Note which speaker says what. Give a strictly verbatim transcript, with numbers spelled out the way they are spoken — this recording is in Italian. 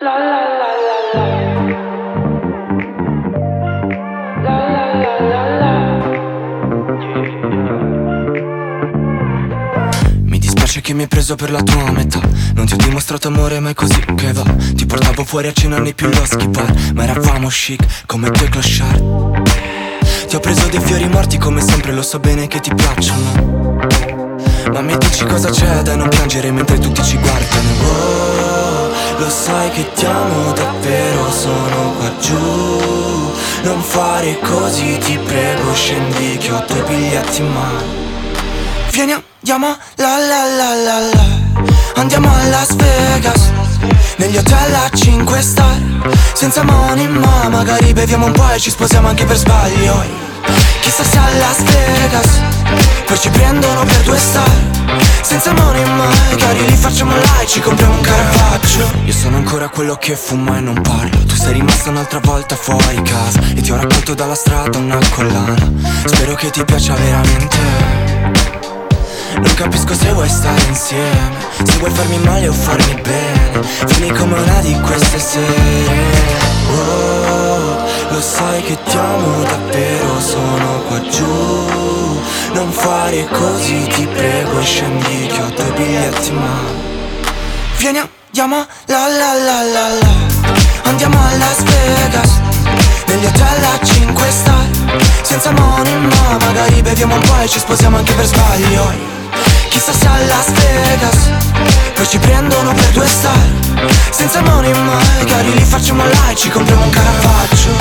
Speaker 1: La la la la la. La la la la la.
Speaker 2: Mi dispiace che mi hai preso per la tua metà. Non ti ho dimostrato amore ma è così che va. Ti portavo fuori a cena nei più loschi bar, ma eravamo chic come due clochard. Ti ho preso dei fiori morti come sempre, lo so bene che ti piacciono. Ma mi dici cosa c'è da non piangere mentre tutti ci guardano. Oh, lo sai che ti amo davvero, sono qua giù. Non fare così ti prego, scendi che ho due biglietti in mano. Vieni andiamo la la la la la. Andiamo a Las Vegas, negli hotel a cinque star, senza money ma magari beviamo un po' e ci sposiamo anche per sbaglio. Chissà se a Las Vegas poi ci prendono per due star, senza money magari li facciamo là e ci compriamo un Caravaggio. Io sono ancora quello che fuma e non parlo. Tu sei rimasta un'altra volta fuori casa e ti ho raccolto dalla strada una collana. Spero che ti piaccia veramente. Non capisco se vuoi stare insieme, se vuoi farmi male o farmi bene. Vieni come una di queste sere. Oh, lo sai che ti amo davvero, sono qua giù. Non fare così ti prego, scendi che ho due biglietti in mano. Vieni andiamo la la la la la. Andiamo a Las Vegas, negli hotel a cinque star, senza money ma magari beviamo un po' e ci sposiamo anche per sbaglio. Chissà se a Las Vegas poi ci prendono per due star, senza money magari li facciamo là e ci compriamo un Caravaggio.